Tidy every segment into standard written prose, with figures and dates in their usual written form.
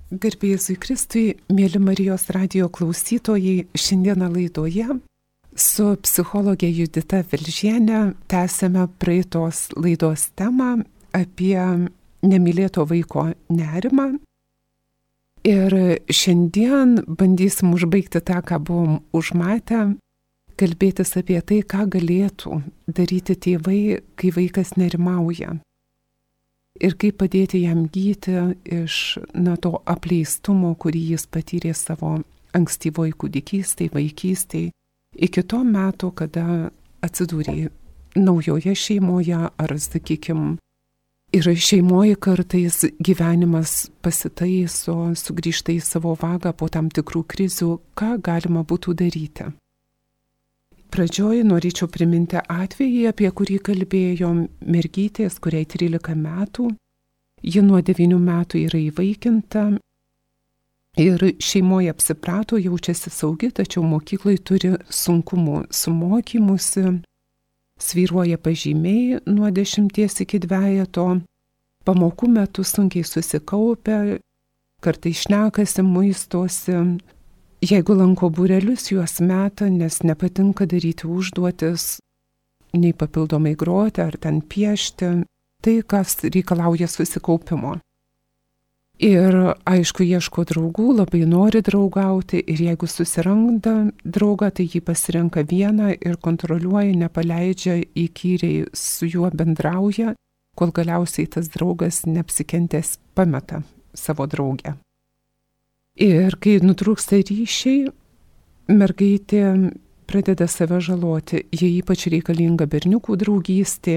Garbė Jėzui Kristui, mėly Marijos radijo klausytojai, šiandieną laidoje su psichologė Judita Velžienė tęsėme praeitos laidos temą apie nemylėto vaiko nerimą. Ir šiandien bandysim užbaigti tą, ką buvom užmatę, kalbėtis apie tai, ką galėtų daryti tėvai, kai vaikas nerimauja. Ir kaip padėti jam gyti iš to apleistumo, kurį jis patyrė savo ankstyvoj kūdikystėj, vaikystėj, iki to meto, kada atsidūrė naujoje šeimoje, ar, sakykime, ir šeimoje kartais gyvenimas pasitaiso, sugrįžta į savo vagą po tam tikrų krizių, ką galima būtų daryti. Pradžioje norėčiau priminti atvejį, apie kurį kalbėjom, mergytės, kuriai 13 metų, ji nuo 9 metų yra įvaikinta ir šeimoje apsiprato, jaučiasi saugi, tačiau mokyklai turi sunkumų su mokymusi, svyruoja pažymiai nuo 10 iki 2, pamokų metu sunkiai susikaupia, kartais šnekasi, muistosi. Jeigu lanko būrelius, juos meta, nes nepatinka daryti užduotis, nei papildomai groti ar ten piešti, tai kas reikalauja susikaupimo. Ir aišku, ieško draugų, labai nori draugauti ir jeigu susiranda draugą, tai jį pasirenka vieną ir kontroliuoja, nepaleidžia, įkyriai su juo bendrauja, kol galiausiai tas draugas neapsikentęs pameta savo draugę. Ir kai nutrūksta ryšiai, mergaitė pradeda save žaloti, jie ypač reikalinga berniukų draugystė.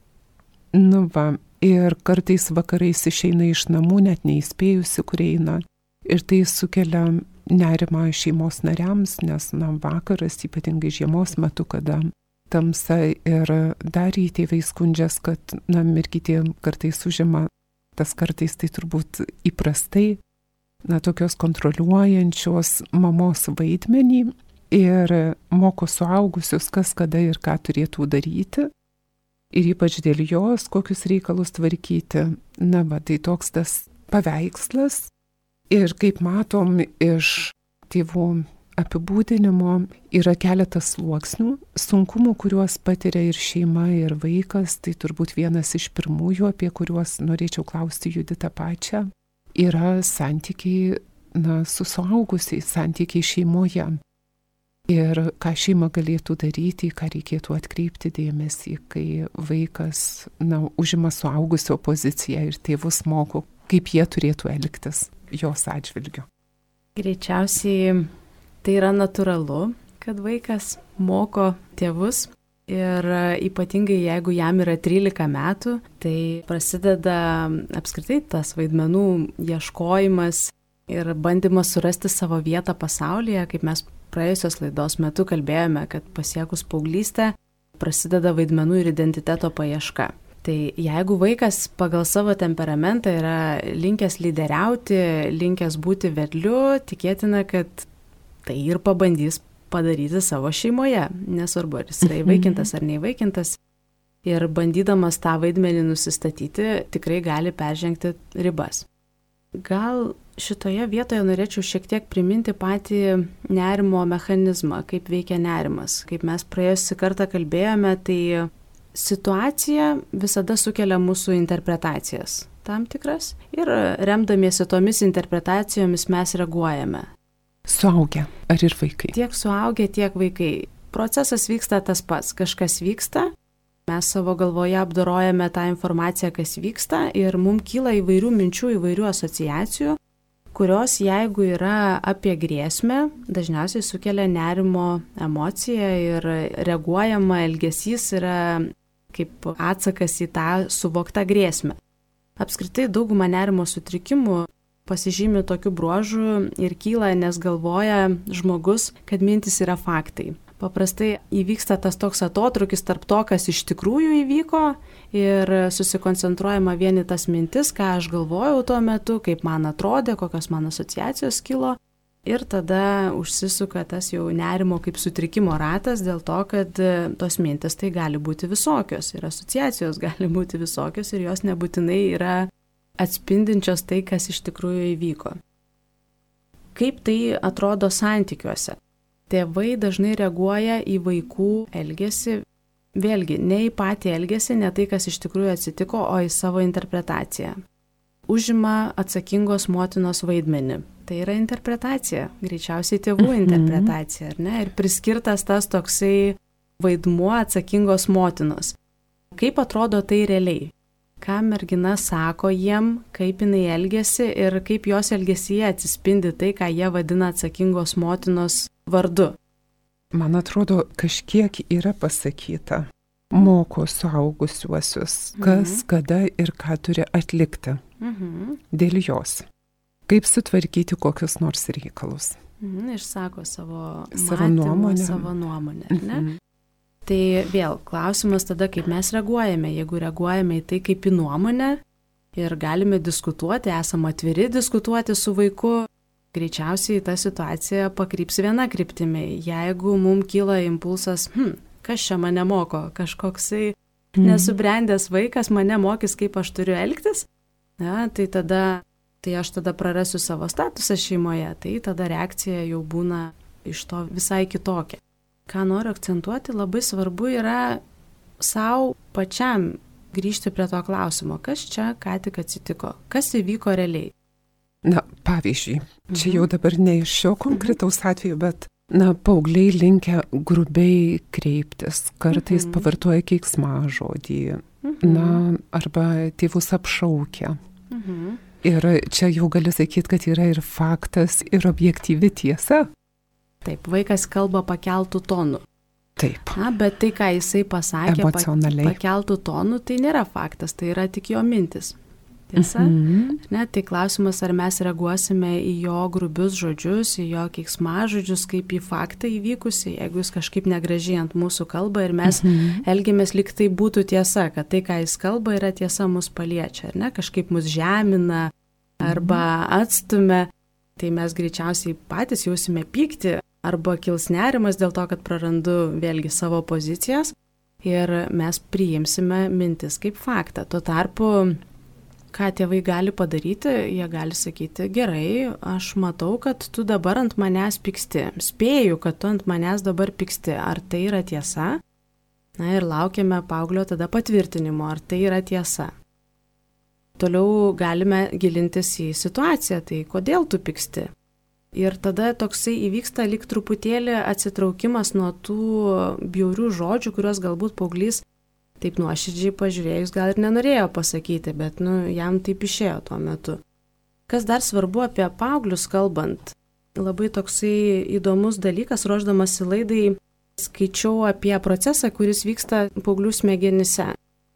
Ir kartais vakarais išeina iš namų, net neįspėjusi, kur eina. Ir tai sukelia nerimą šeimos nariams, nes vakaras, ypatingai žiemos metu, kada tamsa ir dar į tėvai skundžias, kad mergytė kartais užima, tas kartais tai turbūt įprastai, tokios kontroliuojančios mamos vaidmenį ir moko suaugusius, kas kada ir ką turėtų daryti. Ir ypač dėl jos, kokius reikalus tvarkyti. Tai toks tas paveikslas. Ir kaip matom iš tėvų apibūdinimo, yra keletas sluoksnių, sunkumų, kuriuos patiria ir šeima, ir vaikas. Tai turbūt vienas iš pirmųjų, apie kuriuos norėčiau klausti Juditą pačią, yra santykiai su suaugusiais, santykiai šeimoje. Ir ką šeima galėtų daryti, ką reikėtų atkreipti dėmesį, kai vaikas užima suaugusio poziciją ir tėvus moko, kaip jie turėtų elgtis jos atžvilgiu. Greičiausiai tai yra natūralu, kad vaikas moko tėvus. Ir ypatingai jeigu jam yra 13 metų, tai prasideda apskritai tas vaidmenų ieškojimas ir bandymas surasti savo vietą pasaulyje, kaip mes praėjusios laidos metu kalbėjome, kad pasiekus paauglystę prasideda vaidmenų ir identiteto paieška. Tai jeigu vaikas pagal savo temperamentą yra linkęs lyderiauti, linkęs būti vedliu, tikėtina, kad tai ir pabandys padaryti savo šeimoje, nesvarbu, ar jis yra įvaikintas ar neįvaikintas. Ir bandydamas tą vaidmenį nusistatyti, tikrai gali peržengti ribas. Gal šitoje vietoje norėčiau šiek tiek priminti patį nerimo mechanizmą, kaip veikia nerimas. Kaip mes praėjusį kartą kalbėjome, tai situacija visada sukelia mūsų interpretacijas tam tikras ir remdamiesi tomis interpretacijomis mes reaguojame. Suaugę ar ir vaikai? Tiek suaugę, tiek vaikai. Procesas vyksta tas pats. Kažkas vyksta, mes savo galvoje apdorojame tą informaciją, kas vyksta ir mums kyla įvairių minčių, įvairių asociacijų, kurios jeigu yra apie grėsmę, dažniausiai sukelia nerimo emociją ir reaguojama elgesys yra kaip atsakas į tą suvoktą grėsmę. Apskritai dauguma nerimo sutrikimų pasižymi tokiu bruožu ir kyla, nes galvoja žmogus, kad mintis yra faktai. Paprastai įvyksta tas toks atotrukis tarp to, kas iš tikrųjų įvyko ir susikoncentruojama vien į tas mintis, ką aš galvojau tuo metu, kaip man atrodė, kokios man asociacijos kilo. Ir tada užsisuka tas jau nerimo kaip sutrikimo ratas dėl to, kad tos mintis tai gali būti visokios ir asociacijos gali būti visokios ir jos nebūtinai yra atspindinčios tai, kas iš tikrųjų įvyko. Kaip tai atrodo santykiuose? Tėvai dažnai reaguoja į vaikų elgesį, vėlgi, ne į patį elgesį, ne tai, kas iš tikrųjų atsitiko, o į savo interpretaciją. Užima atsakingos motinos vaidmenį. Tai yra interpretacija, greičiausiai tėvų interpretacija, ar ne? Ir priskirtas tas toksai vaidmuo atsakingos motinos. Kaip atrodo tai realiai? Ką mergina sako jiem, kaip jinai elgiasi ir kaip jos elgesyje atsispindi tai, ką jie vadina atsakingos motinos vardu. Man atrodo, kažkiek yra pasakyta. Moko suaugusiuosius, kas, kada ir ką turi atlikti dėl jos. Kaip sutvarkyti kokius nors reikalus. Išsako savo nuomonę, ar ne? Tai vėl klausimas tada, kaip mes reaguojame. Jeigu reaguojame į tai kaip į nuomonę ir galime diskutuoti, esame atviri diskutuoti su vaiku, greičiausiai ta situacija pakryps viena kryptimi. Jeigu mums kyla impulsas, kas čia mane moko, kažkoksai nesubrendęs vaikas mane mokys, kaip aš turiu elgtis, tai aš tada prarasiu savo statusą šeimoje, tai tada reakcija jau būna iš to visai kitokia. Ką noriu akcentuoti, labai svarbu yra savo pačiam grįžti prie to klausimo, kas čia ką tik atsitiko, kas įvyko realiai. Na, pavyzdžiui, čia jau dabar ne iš šio konkretaus atveju, bet, paaugliai linkę grubiai kreiptis, kartais pavartoja keiksmažodį, arba tėvus apšaukia. Ir čia jau gali sakyti, kad yra ir faktas, ir objektyvi tiesa. Taip, vaikas kalba pakeltų tonų. Taip. Bet tai, ką jisai pasakė pakeltų tonų, tai nėra faktas, tai yra tik jo mintis. Tiesa? Tai klausimas, ar mes reaguosime į jo grubius žodžius, į jo keiksmažodžius, kaip į faktą įvykusį, jeigu jis kažkaip negražiai ant mūsų kalba ir mes elgiamės lyg tai būtų tiesa, kad tai, ką jis kalba, yra tiesa, mus paliečia, ar ne? Kažkaip mus žemina arba atstumia, tai mes greičiausiai patys jausime pyktį arba kils nerimas dėl to, kad prarandu vėlgi savo pozicijas ir mes priimsime mintis kaip faktą. Tuo tarpu, ką tėvai gali padaryti, jie gali sakyti, gerai, aš matau, kad tu dabar ant manęs pyksti, spėju, kad tu ant manęs dabar pyksti, ar tai yra tiesa? Ir laukiame paauglio tada patvirtinimo, ar tai yra tiesa. Toliau galime gilintis į situaciją, tai kodėl tu pyksti? Ir tada toksai įvyksta lyg truputėlį atsitraukimas nuo tų bjaurių žodžių, kuriuos galbūt paauglys taip nuoširdžiai pažiūrėjus gal ir nenorėjo pasakyti, bet jam taip išėjo tuo metu. Kas dar svarbu apie paauglius kalbant, labai toksai įdomus dalykas, ruošdamasi laidai, skaičiau apie procesą, kuris vyksta paauglių smegenyse.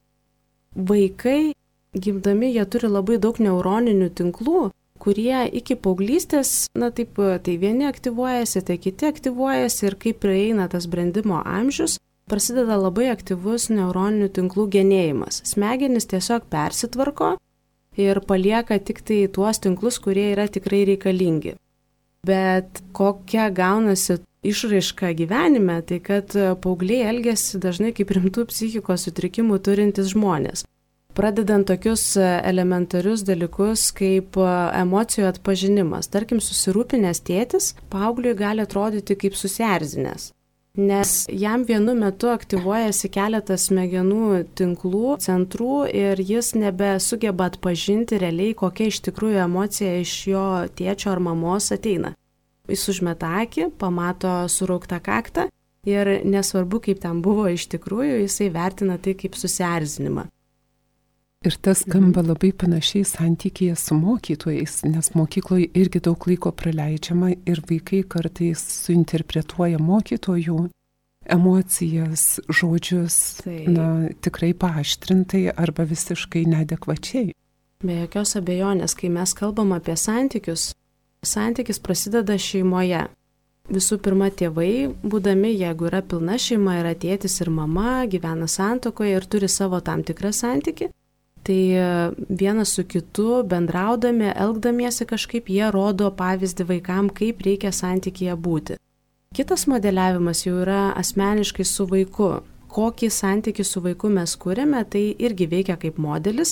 Vaikai, gimdami, jie turi labai daug neuroninių tinklų, kurie iki paauglystės, tai vieni aktyvuojasi, tai kiti aktyvuojasi ir kai prieina tas brendimo amžius, prasideda labai aktyvus neuroninių tinklų genėjimas. Smegenys tiesiog persitvarko ir palieka tik tai tuos tinklus, kurie yra tikrai reikalingi. Bet kokia gaunasi išraiška gyvenime, tai kad paaugliai elgiasi dažnai kaip rimtų psichikos sutrikimų turintys žmonės. Pradedant tokius elementarius dalykus kaip emocijų atpažinimas. Tarkim, susirūpinęs tėtis paaugliui gali atrodyti kaip susierzinęs, nes jam vienu metu aktyvuojasi keletas smegenų tinklų, centrų ir jis nebesugeba atpažinti realiai, kokia iš tikrųjų emocija iš jo tėčio ar mamos ateina. Jis užmeta akį, pamato surauktą kaktą ir nesvarbu, kaip ten buvo iš tikrųjų, jisai vertina tai kaip susierzinimą. Ir tas skamba labai panašiai santykyje su mokytojais, nes mokykloje irgi daug laiko praleidžiama ir vaikai kartais suinterpretuoja mokytojų emocijas, žodžius, tikrai paaštrintai arba visiškai neadekvačiai. Be jokios abejonės, kai mes kalbam apie santykius, santykis prasideda šeimoje. Visų pirma, tėvai, būdami, jeigu yra pilna šeima, yra tėtis ir mama, gyvena santuokoje ir turi savo tam tikrą santykį, tai vienas su kitu bendraudami, elgdamiesi kažkaip, jie rodo pavyzdį vaikam, kaip reikia santykyje būti. Kitas modeliavimas jau yra asmeniškai su vaiku. Kokį santykį su vaiku mes kuriame, tai irgi veikia kaip modelis.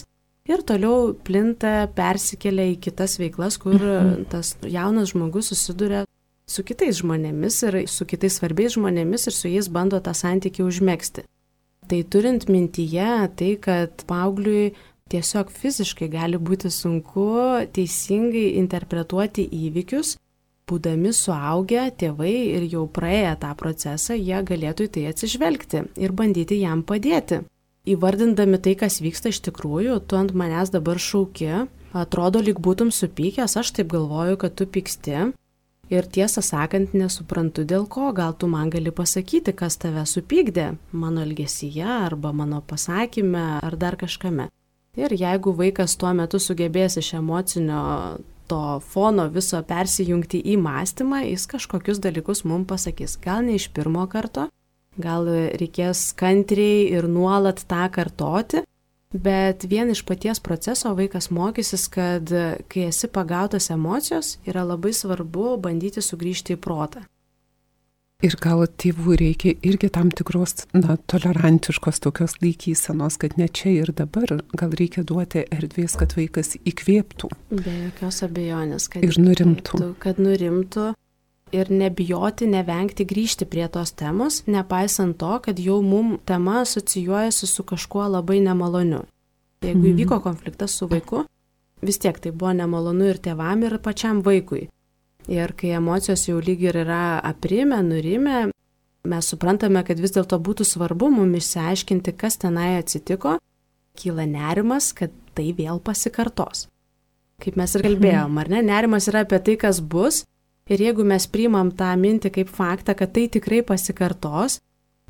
ir toliau plinta, persikelia į kitas veiklas, kur tas jaunas žmogus susiduria su kitais žmonėmis ir su kitais svarbiais žmonėmis ir su jais bando tą santykį užmegzti. Tai turint mintyje tai, kad paaugliui tiesiog fiziškai gali būti sunku teisingai interpretuoti įvykius, būdami suaugę tėvai ir jau praėję tą procesą, jie galėtų į tai atsižvelgti ir bandyti jam padėti. Įvardindami tai, kas vyksta iš tikrųjų, tu ant manęs dabar šauki, atrodo, lyg būtum supykęs, aš taip galvoju, kad tu pyksti. Ir tiesą sakant, nesuprantu dėl ko, gal tu man gali pasakyti, kas tave supykdė, mano elgesyje arba mano pasakyme ar dar kažkame. Ir jeigu vaikas tuo metu sugebės iš emocinio to fono viso persijungti į mąstymą, jis kažkokius dalykus mums pasakys. Gal ne iš pirmo karto, gal reikės kantriai ir nuolat tą kartoti, bet vien iš paties proceso vaikas mokysis, kad kai esi pagautas emocijos, yra labai svarbu bandyti sugrįžti į protą. Ir gal tėvų reikia irgi tam tikros, tolerantiškos tokios laikysenos, kad ne čia ir dabar, gal reikia duoti erdvės, kad vaikas įkvėptų. Be jokios abejonės, kad ir nurimtų. Kad nurimtų ir nebijoti, nevengti grįžti prie tos temos, nepaisant to, kad jau mum tema asocijuojasi su kažkuo labai nemaloniu. Jeigu įvyko konfliktas su vaiku, vis tiek tai buvo nemalonu ir tėvam, ir pačiam vaikui. Ir kai emocijos jau lyg ir yra aprimę, nurimę, mes suprantame, kad vis dėlto būtų svarbu mums išsiaiškinti, kas tenai atsitiko, kyla nerimas, kad tai vėl pasikartos. Kaip mes ir kalbėjom, ar ne? Nerimas yra apie tai, kas bus, ir jeigu mes priimam tą mintį kaip faktą, kad tai tikrai pasikartos,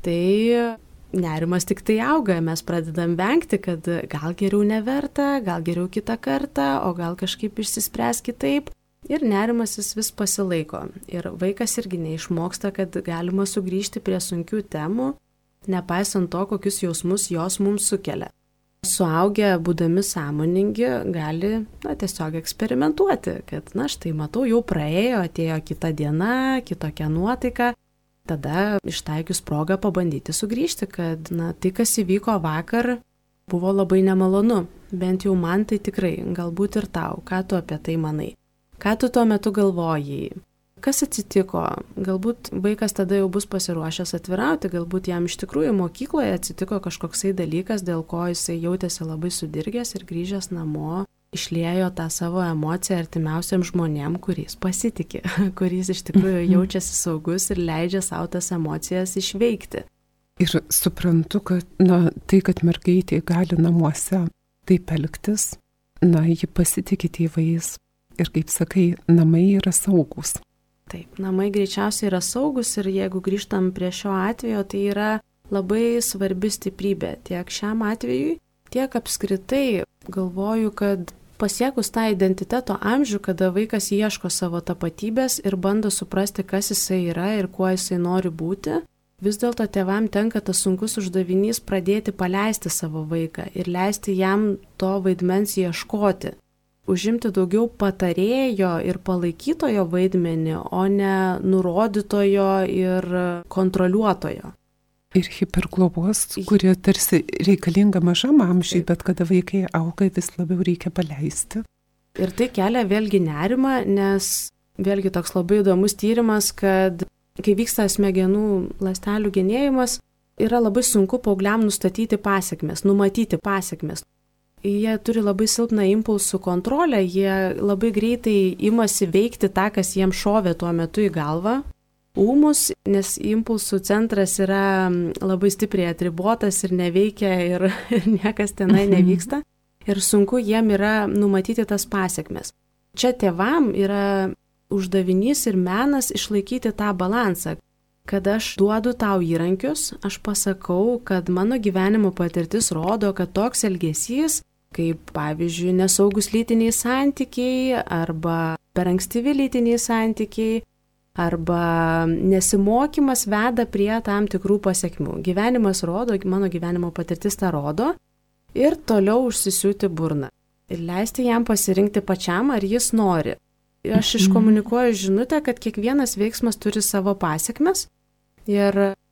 tai nerimas tik tai auga, mes pradedam vengti, kad gal geriau neverta, gal geriau kitą kartą, o gal kažkaip išsispręs kitaip. Ir nerimas jis vis pasilaiko. Ir vaikas irgi neišmoksta, kad galima sugrįžti prie sunkių temų, nepaisant to, kokius jausmus jos mums sukelia. Suaugę, būdami sąmoningi, gali tiesiog eksperimentuoti, kad štai matau, jau praėjo, atėjo kita diena, kitokia nuotaika, tada ištaikius progą pabandyti sugrįžti, kad tai, kas įvyko vakar, buvo labai nemalonu, bent jau man tai tikrai, galbūt ir tau, ką tu apie tai manai. Ką tu tuo metu galvojai? Kas atsitiko? Galbūt vaikas tada jau bus pasiruošęs atvirauti, galbūt jam iš tikrųjų mokykloje atsitiko kažkoksai dalykas, dėl ko jisai jautėsi labai sudirgęs ir grįžęs namo, išliejo tą savo emociją artimiausiam žmonėm, kuriais pasitikė, kuris iš tikrųjų jaučiasi saugus ir leidžia savo tas emocijas išveikti. Ir suprantu, kad tai, kad mergaitė gali namuose taip elgtis, ji pasitikė tėvais. Ir kaip sakai, namai yra saugus. Taip, namai greičiausiai yra saugus ir jeigu grįžtam prie šio atvejo, tai yra labai svarbi stiprybė tiek šiam atvejui, tiek apskritai galvoju, kad pasiekus tą identiteto amžių, kada vaikas ieško savo tapatybės ir bando suprasti, kas jisai yra ir kuo jisai nori būti, vis dėlto tėvam tenka tas sunkus uždavinys pradėti paleisti savo vaiką ir leisti jam to vaidmens ieškoti. Užimti daugiau patarėjo ir palaikytojo vaidmenį, o ne nurodytojo ir kontroliuotojo. Ir hiperglobos, kurie tarsi reikalinga mažam amžiui, bet kada vaikai auga, vis labiau reikia paleisti. Ir tai kelia vėlgi nerimą, nes vėlgi toks labai įdomus tyrimas, kad kai vyksta smegenų ląstelių genėjimas, yra labai sunku paaugliam nustatyti pasekmes, numatyti pasekmes. Jie turi labai silpną impulsų kontrolę, jie labai greitai imasi veikti tą, kas jiems šovė tuo metu į galvą. Ūmus, nes impulsų centras yra labai stipriai atribotas ir neveikia ir niekas tenai nevyksta. Ir sunku jiem yra numatyti tas pasekmes. Čia tėvam yra uždavinys ir menas išlaikyti tą balansą. Kad aš duodu tau įrankius, aš pasakau, kad mano gyvenimo patirtis rodo, kad toks elgesys, kaip pavyzdžiui nesaugus lytiniai santykiai arba per ankstyvi lytiniai santykiai arba nesimokymas veda prie tam tikrų pasekmių. Gyvenimas rodo, mano gyvenimo patirtis tą rodo ir toliau užsisiūti burną. Ir leisti jam pasirinkti pačiam, ar jis nori. Aš iškomunikuoju žinutę, kad kiekvienas veiksmas turi savo pasekmes. Ir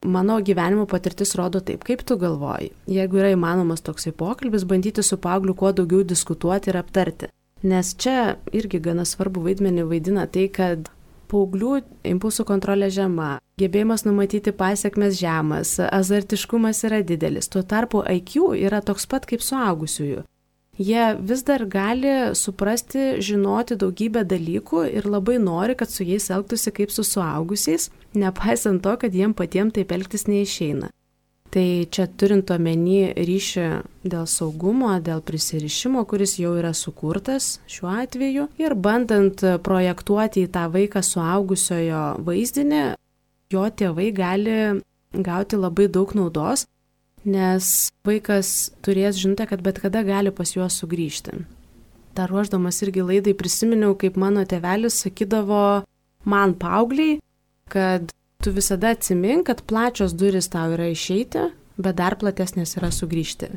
mano gyvenimo patirtis rodo taip, kaip tu galvoji. Jeigu yra įmanomas toksai pokalbis, bandyti su paaugliu kuo daugiau diskutuoti ir aptarti. Nes čia irgi gana svarbu vaidmenį vaidina tai, kad paauglių impulsų kontrolė žema, gebėjimas numatyti pasiekmes žemas, azartiškumas yra didelis. Tuo tarpu IQ yra toks pat kaip suaugusiųjų. Jie vis dar gali suprasti, žinoti daugybę dalykų ir labai nori, kad su jais elgtųsi kaip su suaugusiais, nepaisant to, kad jiem patiems taip elgtis neišeina. Tai čia turint omeny ryšį dėl saugumo, dėl prisirišimo, kuris jau yra sukurtas šiuo atveju, ir bandant projektuoti į tą vaiką suaugusiojo vaizdinį, jo tėvai gali gauti labai daug naudos, nes vaikas turės žinutę, kad bet kada gali pas juos sugrįžti. Dar ruošdamas irgi laidai prisiminiau, kaip mano tėvelis sakydavo man paaugliai, kad tu visada atsimink, kad plačios durys tau yra išeiti, bet dar platesnės yra sugrįžti.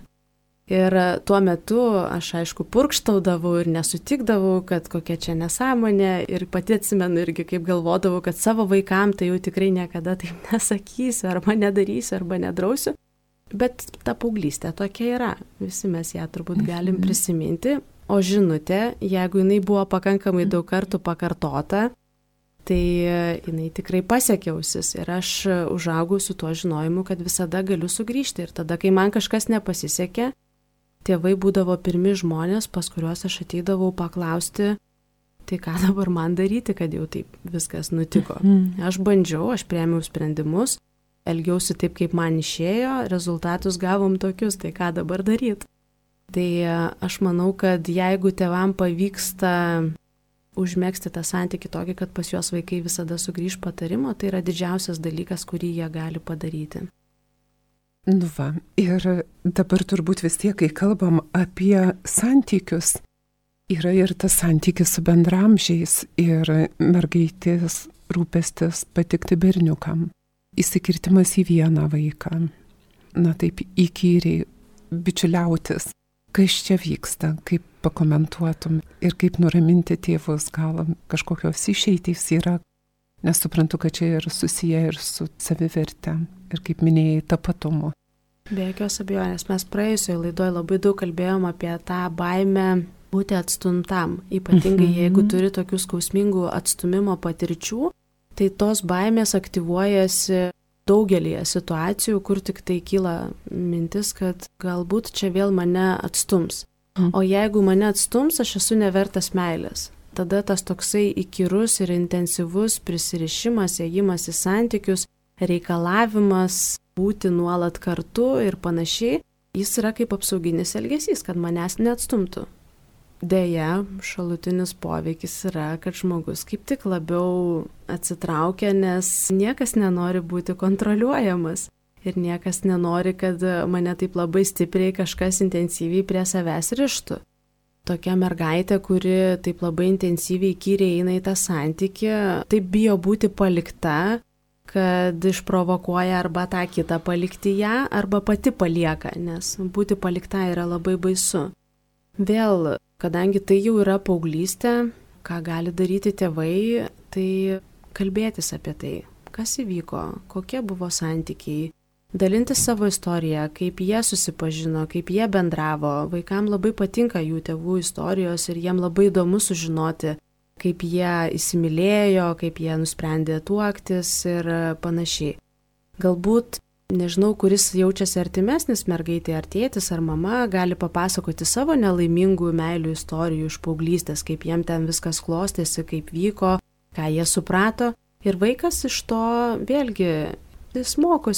Ir tuo metu aš aišku purkštaudavau ir nesutikdavau, kad kokia čia nesąmonė, ir pati atsimenu irgi, kaip galvodavau, kad savo vaikam tai jau tikrai niekada taip nesakysiu, arba nedarysiu, arba nedrausiu. Bet ta paauglystė tokia yra, visi mes ją turbūt galim prisiminti, o žinutė, jeigu jinai buvo pakankamai daug kartų pakartota, tai jinai tikrai pasiekė ausis ir aš užaugau su tuo žinojimu, kad visada galiu sugrįžti ir tada, kai man kažkas nepasisekė, tėvai būdavo pirmi žmonės, pas kuriuos aš ateidavau paklausti, tai ką dabar man daryti, kad jau taip viskas nutiko. Aš bandžiau, aš priėmiau sprendimus, elgiausi taip, kaip man išėjo, rezultatus gavom tokius, tai ką dabar daryti. Tai aš manau, kad jeigu tėvam pavyksta užmegzti tą santykį tokį, kad pas juos vaikai visada sugrįž patarimo, tai yra didžiausias dalykas, kurį jie gali padaryti. Nu va, ir dabar turbūt vis tiek, kai kalbam apie santykius, yra ir tas santykis su bendramžiais ir mergaitės rūpestis patikti berniukam. Įsikirtimas į vieną vaiką, na taip įkyriai bičiuliautis. Kas čia vyksta, kaip pakomentuotum ir kaip nuraminti tėvus, gal kažkokios išeitys yra, nes suprantu, kad čia ir susiję ir su saviverte ir kaip minėjai tapatumu. Be jokios abejonės, mes praėjusioje laidoje labai daug kalbėjom apie tą baimę būti atstumtam, ypatingai jeigu turi tokių skausmingų atstumimo patirčių. Tai tos baimės aktyvuojasi daugelėje situacijų, kur tik tai kyla mintis, kad galbūt čia vėl mane atstums. O jeigu mane atstums, aš esu nevertas meilės. Tada tas toksai įkyrus ir intensyvus prisirišimas, ėjimas į santykius, reikalavimas būti nuolat kartu ir panašiai, jis yra kaip apsauginis elgesys, kad manęs neatstumtų. Deja, šalutinis poveikis yra, kad žmogus kaip tik labiau atsitraukia, nes niekas nenori būti kontroliuojamas ir niekas nenori, kad mane taip labai stipriai kažkas intensyviai prie savęs rištų. Tokia mergaitė, kuri taip labai intensyviai įkyriai eina į tą santykį, taip bijo būti palikta, kad išprovokuoja arba tą kitą palikti ją, arba pati palieka, nes būti palikta yra labai baisu. Vėl, kadangi tai jau yra paauglystė, ką gali daryti tėvai, tai kalbėtis apie tai, kas įvyko, kokie buvo santykiai, dalintis savo istoriją, kaip jie susipažino, kaip jie bendravo. Vaikam labai patinka jų tėvų istorijos ir jiem labai įdomu sužinoti, kaip jie įsimylėjo, kaip jie nusprendė tuoktis ir panašiai. Galbūt nežinau, kuris jaučiasi artimesnis, mergaitė ar tėtis ar mama, gali papasakoti savo nelaimingų meilių istorijų iš paauglystės, kaip jiem ten viskas klostėsi, kaip vyko, ką jie suprato. Ir vaikas iš to vėlgi, jis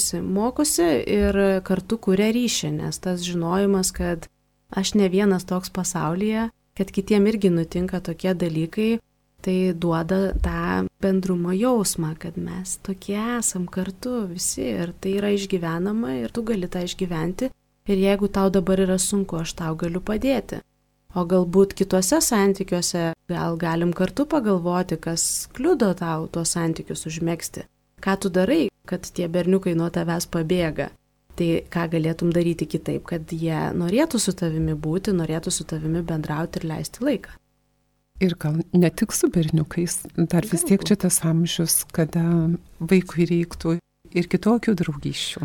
mokosi ir kartu kuria ryšį, nes tas žinojimas, kad aš ne vienas toks pasaulyje, kad kitiem irgi nutinka tokie dalykai, tai duoda tą bendrumo jausmą, kad mes tokie esam kartu visi ir tai yra išgyvenama ir tu gali tą išgyventi ir jeigu tau dabar yra sunku, aš tau galiu padėti. O galbūt kituose santykiuose gal galim kartu pagalvoti, kas kliudo tau tuos santykius užmegzti. Ką tu darai, kad tie berniukai nuo tavęs pabėga. Tai ką galėtum daryti kitaip, kad jie norėtų su tavimi būti, norėtų su tavimi bendrauti ir leisti laiką. Ir gal ne tik su berniukais, dar vis tiek čia tas amžius, kada vaikui reiktų ir kitokių draugysčių.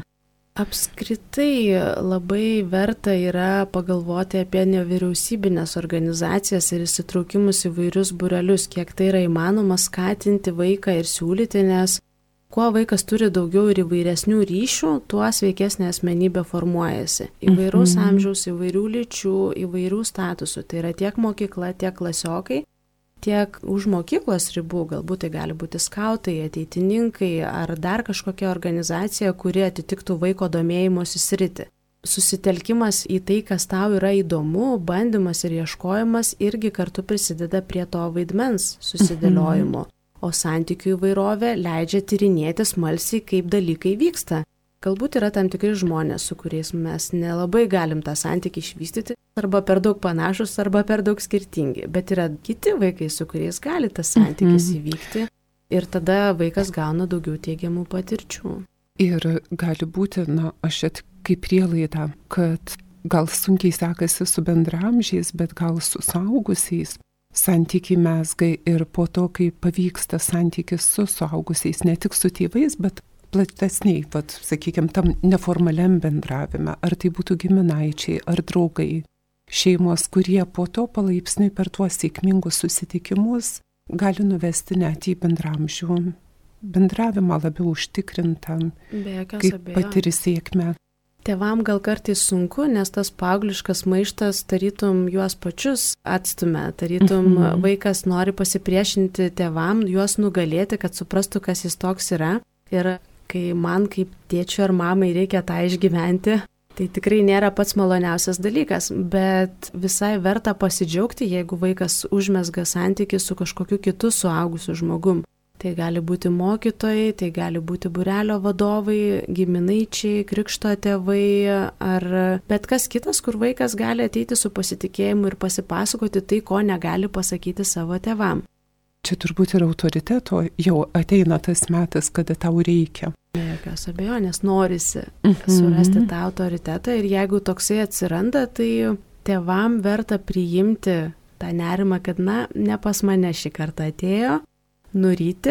Apskritai labai verta yra pagalvoti apie nevyriausybinės organizacijas ir įsitraukimus į vairius būrelius, kiek tai yra įmanoma skatinti vaiką ir siūlyti, nes kuo vaikas turi daugiau ir įvairesnių ryšių, tuo sveikesnė asmenybė formuojasi. Įvairaus amžiaus, įvairių lyčių, įvairių statusų. Tai yra tiek mokykla, tiek klasiokai, tiek už mokyklos ribų, galbūt tai gali būti skautai, ateitininkai ar dar kažkokia organizacija, kuri atitiktų vaiko domėjimosi sritį. Susitelkimas į tai, kas tau yra įdomu, bandymas ir ieškojimas irgi kartu prisideda prie to vaidmens susidėliojimo. O santykių įvairovė leidžia tyrinėti smalsiai, kaip dalykai vyksta. Galbūt yra tam tikri žmonės, su kuriais mes nelabai galim tą santykį išvystyti, arba per daug panašus, arba per daug skirtingi. Bet yra kiti vaikai, su kuriais gali tas santykis įvykti ir tada vaikas gauna daugiau teigiamų patirčių. Ir gali būti, aš čia kaip prielaida, kad gal sunkiai sekasi su bendramžiais, bet gal su suaugusiais. Santykiai mezgai ir po to, kai pavyksta santykis su suaugusiais, ne tik su tėvais, bet platesniai, sakykime, tam neformaliam bendravime, ar tai būtų giminaičiai, ar draugai, šeimos, kurie po to palaipsniui per tuos sėkmingus susitikimus gali nuvesti net į bendramžių bendravimą labiau užtikrintą, kaip patiri sėkmę. Tėvam gal kartais sunku, nes tas paaugliškas maištas tarytum juos pačius atstumia, tarytum vaikas nori pasipriešinti tėvam, juos nugalėti, kad suprastų, kas jis toks yra. Ir kai man kaip tėčiui ar mamai reikia tą išgyventi, tai tikrai nėra pats maloniausias dalykas, bet visai verta pasidžiaugti, jeigu vaikas užmezga santykį su kažkokiu kitu suaugusiu žmogum. Tai gali būti mokytojai, tai gali būti būrelio vadovai, giminaičiai, krikšto tėvai ar bet kas kitas, kur vaikas gali ateiti su pasitikėjimu ir pasipasakoti tai, ko negali pasakyti savo tėvam. Čia turbūt ir autoriteto jau ateina tas metas, kada tau reikia. Be jokios abejonės norisi surasti tą autoritetą ir jeigu toksai atsiranda, tai tėvam verta priimti tą nerimą, kad ne pas mane šį kartą atėjo, nuryti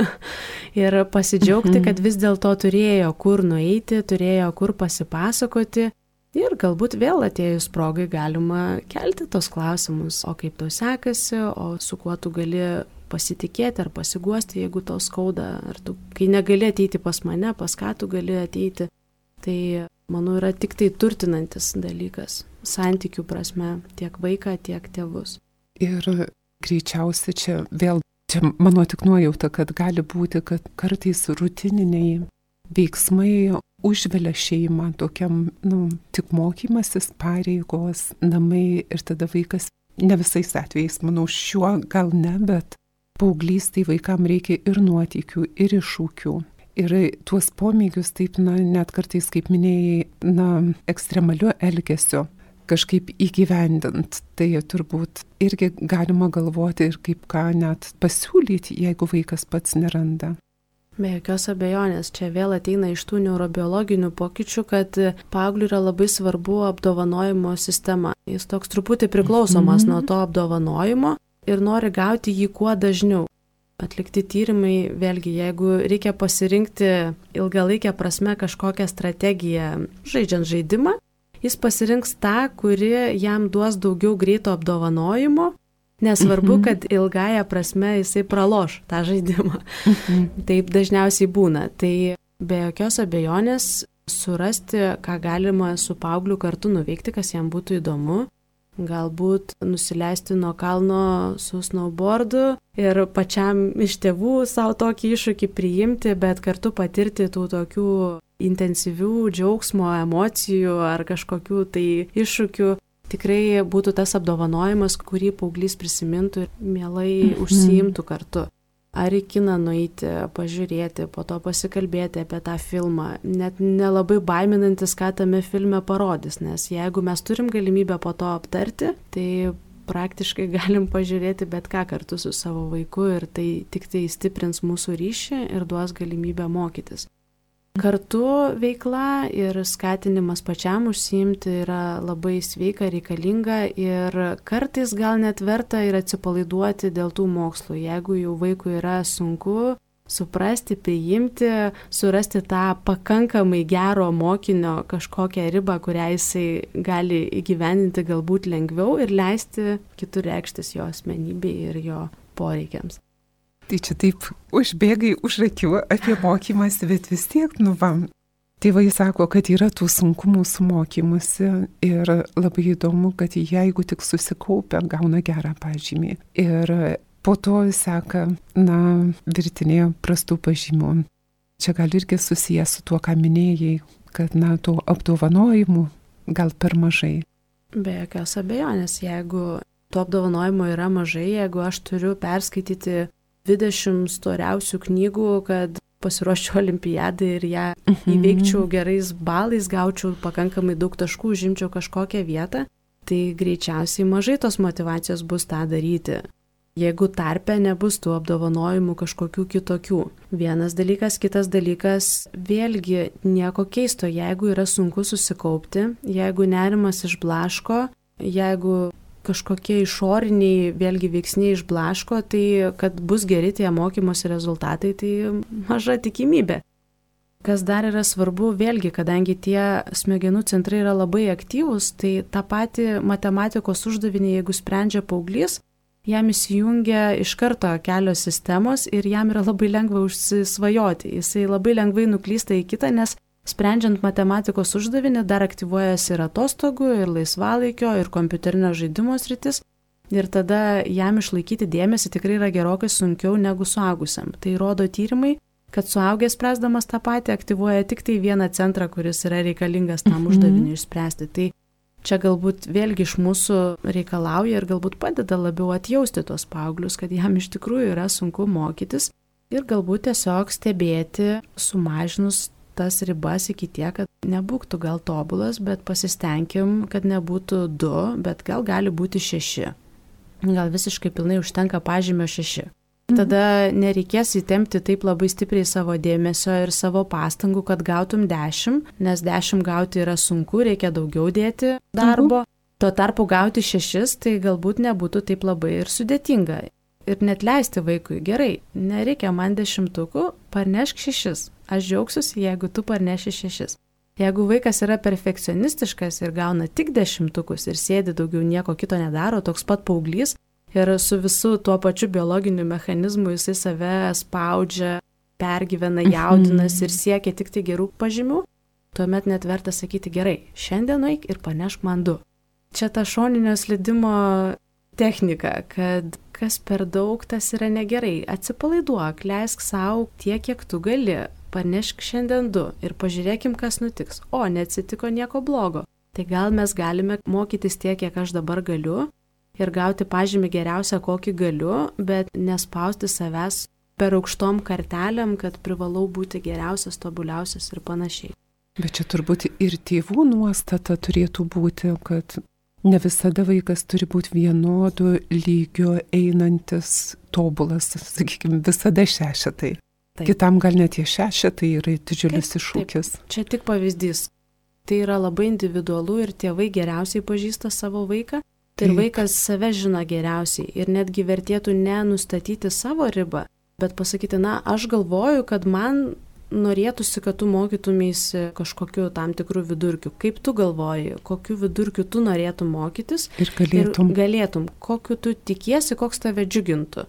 ir pasidžiaugti, kad vis dėlto turėjo kur nueiti, turėjo kur pasipasakoti ir galbūt vėl atėjus progai galima kelti tos klausimus, o kaip tau sekasi, o su kuo tu gali pasitikėti ar pasiguosti, jeigu tau skauda, ar tu, kai negali ateiti pas mane, pas ką tu gali ateiti. Tai, manau, yra tik tai turtinantis dalykas, santykių prasme, tiek vaiką, tiek tėvus. Ir greičiausiai čia mano tik nuojauta, kad gali būti, kad kartais rutininiai veiksmai užvelia šeimą tokiam, tik mokymasis, pareigos, namai ir tada vaikas, ne visais atvejais, manau, šiuo gal ne, bet paauglystėj vaikam reikia ir nuotykių, ir iššūkių. Ir tuos pomėgius taip, net kartais, kaip minėjai, ekstremaliu elgesiu kažkaip įgyvendint. Tai turbūt irgi galima galvoti ir kaip ką net pasiūlyti, jeigu vaikas pats neranda. Be jokios abejonės, čia vėl ateina iš tų neurobiologinių pokyčių, kad paaugliui yra labai svarbu apdovanojimo sistema. Jis toks truputį priklausomas nuo to apdovanojimo ir nori gauti jį kuo dažniau. Atlikti tyrimai, vėlgi, jeigu reikia pasirinkti ilgalaikę prasme kažkokią strategiją žaidžiant žaidimą, jis pasirinks tą, kuri jam duos daugiau greito apdovanojimo, nesvarbu, kad ilgąją prasme jisai praloš tą žaidimą. Taip dažniausiai būna. Tai be jokios abejonės surasti, ką galima su paaugliu kartu nuveikti, kas jam būtų įdomu. Galbūt nusileisti nuo kalno su snowboardu ir pačiam iš tėvų savo tokį iššūkį priimti, bet kartu patirti tų tokių intensyvių džiaugsmo, emocijų ar kažkokių tai iššūkių. Tikrai būtų tas apdovanojimas, kurį paauglys prisimintų ir mielai užsiimtų kartu. Ar į kiną nueiti, pažiūrėti, po to pasikalbėti apie tą filmą, net nelabai baiminantis, ką tame filme parodys, nes jeigu mes turim galimybę po to aptarti, tai praktiškai galim pažiūrėti bet ką kartu su savo vaiku ir tai tik tai stiprins mūsų ryšį ir duos galimybę mokytis. Kartu veikla ir skatinimas pačiam užsiimti yra labai sveika, reikalinga ir kartais gal net verta ir atsipalaiduoti dėl tų mokslų. Jeigu jau vaikui yra sunku, suprasti, priimti, surasti tą pakankamai gero mokinio kažkokią ribą, kurią jisai gali įgyvendinti galbūt lengviau ir leisti kitur reikštis jo asmenybei ir jo poreikiams. Tai čia taip užbėgai už akių apie mokymąsi, bet vis tiek, tėvai sako, kad yra tų sunkumų su mokymusi ir labai įdomu, kad jeigu tik susikaupia, gauna gerą pažymį. Ir po to seka, virtinė prastų pažymų. Čia gal irgi susijęs su tuo, ką minėjai, kad, tų apdovanojimų gal per mažai. Be jokios abejonės, jeigu to apdovanojimo yra mažai, jeigu aš turiu perskaityti 20 storiausių knygų, kad pasiruoščiau olimpiadai ir ją įveikčiau gerais balais, gaučiau pakankamai daug taškų, užimčiau kažkokią vietą, tai greičiausiai mažai tos motyvacijos bus tą daryti. Jeigu tarpe nebus tų apdovanojimų kažkokių kitokių. Vienas dalykas, kitas dalykas, vėlgi nieko keisto, jeigu yra sunku susikaupti, jeigu nerimas išblaško, jeigu kažkokie išoriniai vėlgi veiksniai išblaško, tai kad bus geri tie mokymosi rezultatai, tai maža tikimybė. Kas dar yra svarbu, vėlgi, kadangi tie smegenų centrai yra labai aktyvūs, tai tą patį matematikos uždavinį, jeigu sprendžia paauglys, jam įsijungia iš karto kelios sistemos ir jam yra labai lengva užsisvajoti. Jisai labai lengvai nuklysta į kitą, nes sprendžiant matematikos uždavinį dar aktyvuojasi ir atostogų, ir laisvalaikio, ir kompiuterinio žaidimo sritis. Ir tada jam išlaikyti dėmesį tikrai yra gerokai sunkiau negu suaugusiam. Tai rodo tyrimai, kad suaugęs spręsdamas tą patį aktyvuoja tik tai vieną centrą, kuris yra reikalingas tam uždaviniui išspręsti. Tai čia galbūt vėlgi iš mūsų reikalauja ir galbūt padeda labiau atjausti tos paauglius, kad jam iš tikrųjų yra sunku mokytis ir galbūt tiesiog stebėti, sumažinus tas ribas iki tiek, kad nebūk tu gal tobulas, bet pasistengim, kad nebūtų 2, bet gal gali būti 6. Gal visiškai pilnai užtenka pažymio 6. Tada nereikės įtempti taip labai stipriai savo dėmesio ir savo pastangų, kad gautum 10, nes 10 gauti yra sunku, reikia daugiau dėti darbo. Tuo tarpu gauti 6, tai galbūt nebūtų taip labai ir sudėtinga. Ir net leisti vaikui, gerai, nereikia man 10, parnešk 6. Aš džiaugsiuosi, jeigu tu parneši 6. Jeigu vaikas yra perfekcionistiškas ir gauna tik 10 ir sėdi daugiau nieko kito nedaro, toks pat paauglys ir su visu tuo pačiu biologiniu mechanizmu jisai save spaudžia, pergyvena, jaudinasi ir siekia tik tai gerų pažymių, tuomet net verta sakyti, gerai, šiandien eik ir panešk man 2. Čia ta šoninio slydimo technika, kad kas per daug, tas yra negerai. Atsipalaiduok, leisk savo tiek, kiek tu gali. Panešk šiandien 2 ir pažiūrėkim, kas nutiks. O, neatsitiko nieko blogo. Tai gal mes galime mokytis tiek, kiek aš dabar galiu ir gauti pažymį geriausią, kokį galiu, bet nespausti savęs per aukštom kartelėm, kad privalau būti geriausias, tobuliausias ir panašiai. Bet čia turbūt ir tėvų nuostata turėtų būti, kad ne visada vaikas turi būti vienodu lygio einantis tobulas, sakykime, visada 6. Taip. Kitam gal net tie 6 yra didžiulis iššūkis. Taip. Čia tik pavyzdys. Tai yra labai individualu ir tėvai geriausiai pažįsta savo vaiką. Tai ir vaikas save žino geriausiai. Ir netgi vertėtų nenustatyti savo ribą, bet pasakyti, aš galvoju, kad man norėtųsi, kad tu mokytumėsi kažkokiu tam tikrų vidurkių. Kaip tu galvoji, kokiu vidurkiu tu norėtum mokytis ir galėtum. Kokiu tu tikiesi, koks tave džiugintų.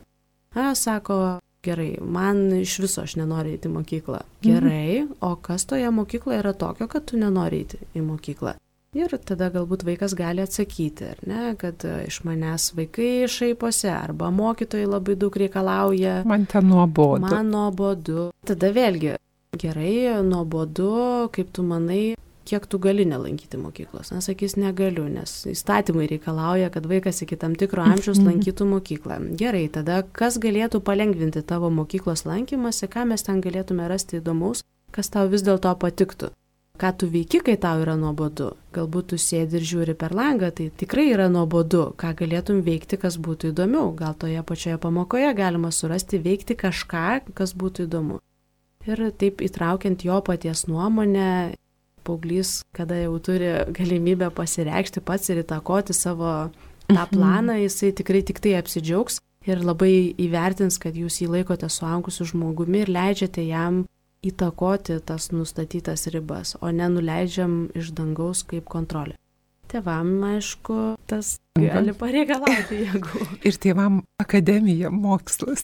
Sako, gerai, man iš viso aš nenoriu eiti į mokyklą. Gerai, o kas toje mokykloje yra tokio, kad tu nenori eiti į mokyklą? Ir tada galbūt vaikas gali atsakyti, ar ne, kad iš manęs vaikai šaiposi, arba mokytojai labai daug reikalauja. Man ten nuobodu. Man nuobodu. Tada vėlgi, gerai, nuobodu, kaip tu manai, kiek tu gali nelankyti mokyklos. Sakys, negaliu, nes įstatymai reikalauja, kad vaikas iki tam tikro amžiaus lankytų mokyklą. Gerai, tada kas galėtų palengvinti tavo mokyklos lankymąsi, ką mes ten galėtume rasti įdomaus, kas tau vis dėlto patiktų. Ką tu veiki, kai tau yra nuobodu? Galbūt tu sėdi ir žiūri per langą, tai tikrai yra nuobodu. Ką galėtum veikti, kas būtų įdomiau? Gal toje pačioje pamokoje galima surasti veikti kažką, kas būtų įdomu. Ir taip įtraukiant jo paties nuomonę, paauglys, kada jau turi galimybę pasireikšti pats ir įtakoti savo tą planą, jisai tikrai tik tai apsidžiaugs ir labai įvertins, kad jūs jį laikote suaugusiu žmogumi ir leidžiate jam įtakoti tas nustatytas ribas, o ne nuleidžiam iš dangaus kaip kontrolė. Tėvam, aišku, tas gali pareikalauti jėgų. Ir tėvam akademija, mokslas.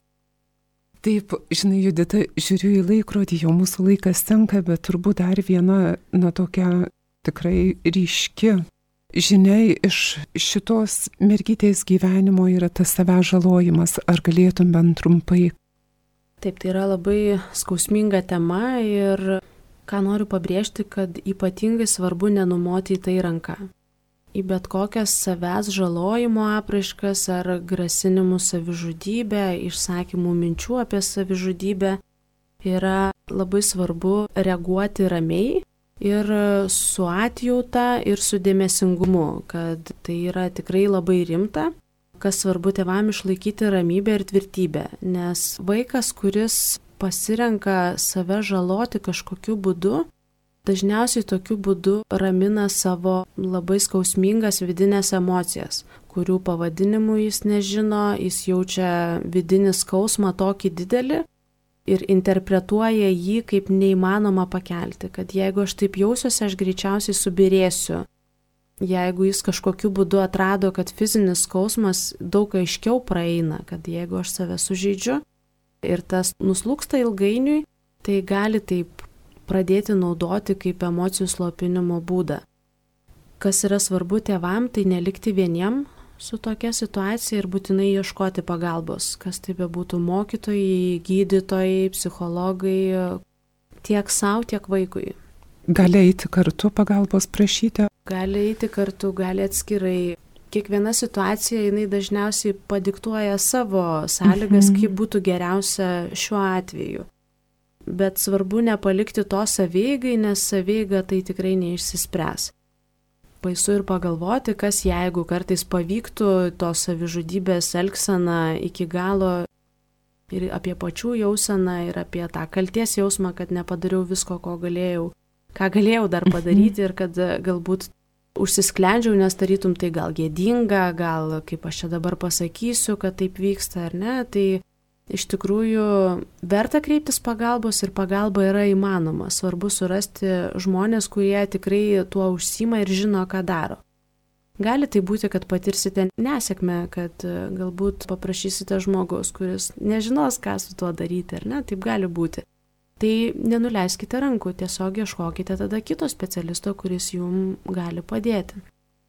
Taip, žinai, Judita, žiūriu į laikrodį, jau mūsų laikas senka, bet turbūt dar viena, tokia tikrai ryški žinia iš šitos mergytės gyvenimo yra tas savęs žalojimas. Ar galėtum bent trumpai? Taip, tai yra labai skausminga tema ir ką noriu pabrėžti, kad ypatingai svarbu nenumoti į tai ranką. Į bet kokias savęs žalojimo apraiškas ar grasinimų savižudybę, išsakymų minčių apie savižudybę yra labai svarbu reaguoti ramiai ir su atjauta ir su dėmesingumu, kad tai yra tikrai labai rimta, kas svarbu tėvam išlaikyti ramybę ir tvirtybę, nes vaikas, kuris pasirenka save žaloti kažkokiu būdu, dažniausiai tokiu būdu ramina savo labai skausmingas vidinės emocijas, kurių pavadinimų jis nežino, jis jaučia vidinį skausmą tokį didelį ir interpretuoja jį kaip neįmanoma pakelti, kad jeigu aš taip jausiuosi, aš greičiausiai subirėsiu. Jeigu jis kažkokiu būdu atrado, kad fizinis skausmas daug aiškiau praeina, kad jeigu aš save sužeidžiu ir tas nuslūksta ilgainiui, tai gali taip pradėti naudoti kaip emocijų slopinimo būdą. Kas yra svarbu tėvam, tai nelikti vieniem su tokia situacija ir būtinai ieškoti pagalbos, kas tai bebūtų mokytojai, gydytojai, psichologai, tiek savo, tiek vaikui. Gali eiti kartu pagalbos prašyti? Gali eiti kartu, gali atskirai. Kiekviena situacija, jinai dažniausiai padiktuoja savo sąlygas, kaip būtų geriausia šiuo atveju. Bet svarbu nepalikti to savieigai, nes savieiga tai tikrai neišsispręs. Baisu ir pagalvoti, kas jeigu kartais pavyktų tos savižudybės elgseną iki galo ir apie pačių jauseną, ir apie tą kalties jausmą, kad nepadariau visko, ką galėjau dar padaryti ir kad galbūt užsisklendžiau, nes tarytum tai gal gėdinga, gal kaip aš čia dabar pasakysiu, kad taip vyksta ar ne, tai iš tikrųjų verta kreiptis pagalbos ir pagalba yra įmanoma. Svarbu surasti žmonės, kurie tikrai tuo užsiima ir žino, ką daro. Gali tai būti, kad patirsite nesėkmę, kad galbūt paprašysite žmogaus, kuris nežinos, ką su tuo daryti, ar ne, taip gali būti. Tai nenuleiskite rankų, tiesiog ieškokite tada kito specialisto, kuris jums gali padėti.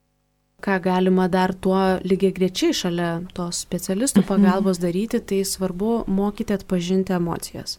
Ką galima dar tuo lygiagrečiai šalia tos specialistų pagalbos daryti, tai svarbu mokyti atpažinti emocijas.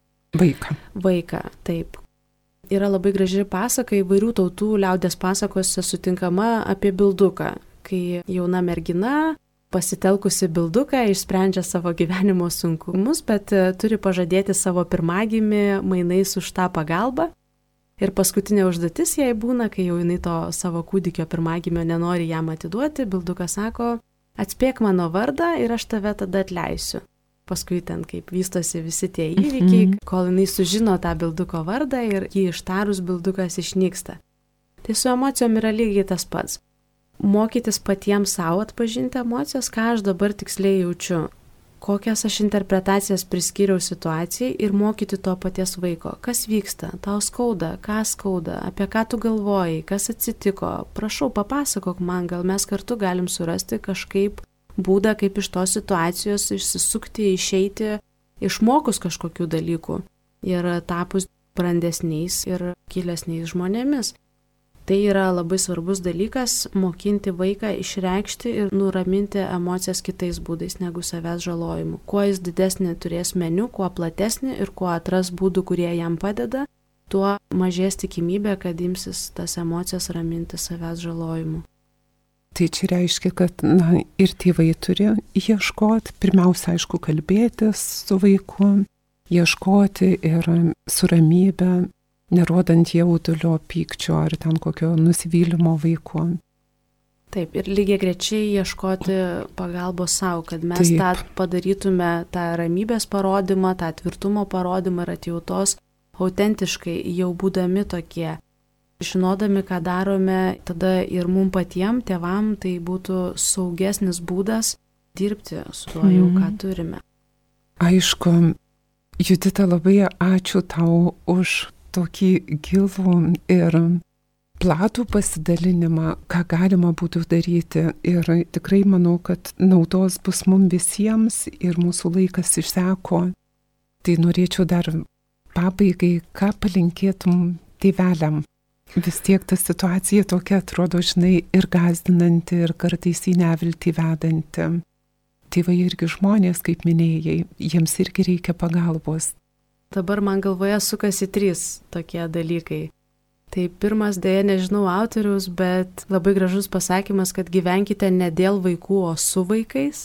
Vaiką, taip. Yra labai graži pasaka, įvairių tautų liaudies pasakose sutinkama apie bilduką, kai jauna mergina pasitelkusi bilduką išsprendžia savo gyvenimo sunkumus, bet turi pažadėti savo pirmagimį mainais už tą pagalbą. Ir paskutinė užduotis jai būna, kai jau jinai to savo kūdikio pirmagimio nenori jam atiduoti, bildukas sako, atspėk mano vardą ir aš tave tada atleisiu. Paskui ten kaip vystosi visi tie įvykiai, kol jinai sužino tą bilduko vardą ir jį ištarus bildukas išnyksta. Tai su emocijom yra lygiai tas pats. Mokytis patiems savo atpažinti emocijas, ką aš dabar tiksliai jaučiu. Kokias aš interpretacijas priskyriau situacijai ir mokyti to paties vaiko. Kas vyksta? Tau skauda? Ką skauda? Apie ką tu galvojai? Kas atsitiko? Prašau, papasakok man, gal mes kartu galim surasti kažkaip būdą, kaip iš tos situacijos išsisukti, išeiti, išmokus kažkokių dalykų ir tapus brandesniais ir gilesniais žmonėmis. Tai yra labai svarbus dalykas - mokinti vaiką išreikšti ir nuraminti emocijas kitais būdais negu savęs žalojimu. Kuo jis didesnį turės meniu, kuo platesnį ir kuo atras būdų, kurie jam padeda, tuo mažės tikimybė, kad imsis tas emocijas raminti savęs žalojimu. Tai čia reiškia, kad ir tėvai turi ieškoti, pirmiausia, aišku, kalbėtis su vaiku, ieškoti ir su ramybe, nerodant jaudulio, pykčio ar ten kokio nusivylimo vaiku. Taip, ir lygiagrečiai ieškoti pagalbos savo, kad mes tą padarytume, tą ramybės parodymą, tą tvirtumo parodymą ir atjautos autentiškai, jau būdami tokie. Žinodami, ką darome, tada ir mum patiem, tėvam, tai būtų saugesnis būdas dirbti su tuo jau, ką turime. Aišku, Judita, labai ačiū tau už tokį gilų ir platų pasidalinimą, ką galima būtų daryti. Ir tikrai manau, kad naudos bus mums visiems ir mūsų laikas išseko. Tai norėčiau dar pabaigai, ką palinkėtum tėveliam. Vis tiek ta situacija tokia atrodo, žinai, ir gąsdinanti, ir kartais į neviltį vedanti. Tėvai irgi žmonės, kaip minėjai, jiems irgi reikia pagalbos. Dabar man galvoje sukasi 3 tokie dalykai. Tai pirmas, dėja nežinau autoriaus, bet labai gražus pasakymas, kad gyvenkite ne dėl vaikų, o su vaikais,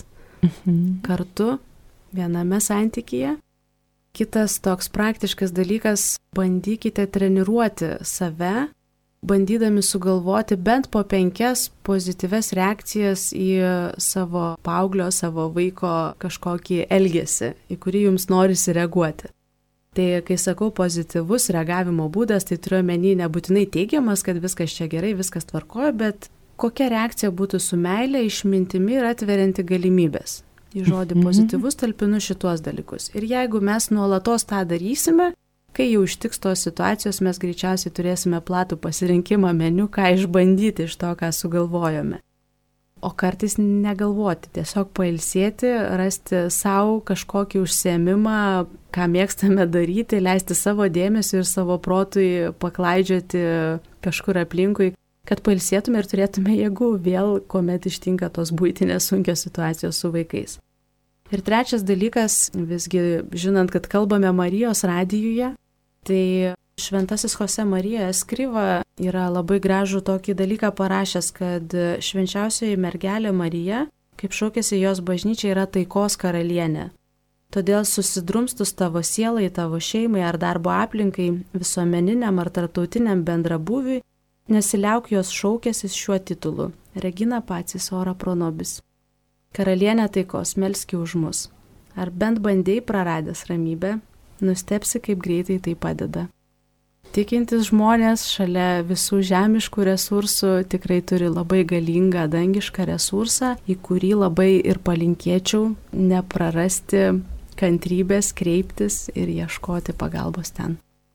kartu, viename santykyje. Kitas toks praktiškas dalykas, bandykite treniruoti save, bandydami sugalvoti bent po 5 pozityves reakcijas į savo paauglio, savo vaiko kažkokį elgesį, į kurį jums norisi reaguoti. Tai kai sakau pozityvus reagavimo būdas, tai turiu omeny nebūtinai teigiamas, kad viskas čia gerai, viskas tvarkoja, bet kokia reakcija būtų su meilė, išmintimi ir atverianti galimybės. Į žodį pozityvus talpinu šituos dalykus. Ir jeigu mes nuolatos tą darysime, kai jau ištiks tos situacijos, mes greičiausiai turėsime platų pasirinkimą meniu, ką išbandyti iš to, ką sugalvojome. O kartais negalvoti, tiesiog pailsėti, rasti savo kažkokį užsiėmimą, ką mėgstame daryti, leisti savo dėmesį ir savo protui paklaidžioti kažkur aplinkui, kad pailsėtume ir turėtume jėgų vėl, kuomet ištinka tos buitinės sunkios situacijos su vaikais. Ir trečias dalykas, visgi žinant, kad kalbame Marijos radijuje, tai Šventasis Jose Marija Eskriva yra labai gražų tokį dalyką parašęs, kad švenčiausioji mergelė Marija, kaip šaukėsi jos bažnyčia, yra taikos karalienė. Todėl susidrumstus tavo sielai, tavo šeimai ar darbo aplinkai, visuomeniniam ar tarptautiniam bendrabūviui, nesiliauk jos šaukėsis šiuo titulu – Regina Pacis ora pro nobis. Karalienė taikos, melski už mus. Ar bent bandėjai praradęs ramybę, nustepsi, kaip greitai tai padeda. Tikintis žmonės šalia visų žemiškų resursų tikrai turi labai galingą dangišką resursą, į kurį labai ir palinkėčiau neprarasti kantrybės, kreiptis ir ieškoti pagalbos ten.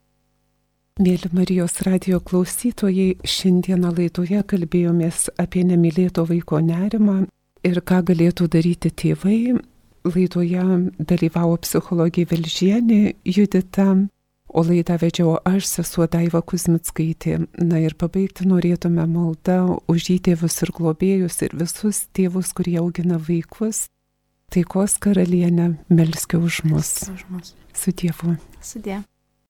Mėly Marijos radijo klausytojai, šiandieną laidoje kalbėjomės apie nemylėto vaiko nerimą ir ką galėtų daryti tėvai. Laidoje dalyvavo psichologė Velžienė Judita, o laidą vedžiau aš, sesuo Daiva Kuzmickaitė. Na ir pabaigti norėtume maldą už įtėvus ir globėjus ir visus tėvus, kurie augina vaikus. Taikos karalienė, melski už mus. Su Dievu. Sudie.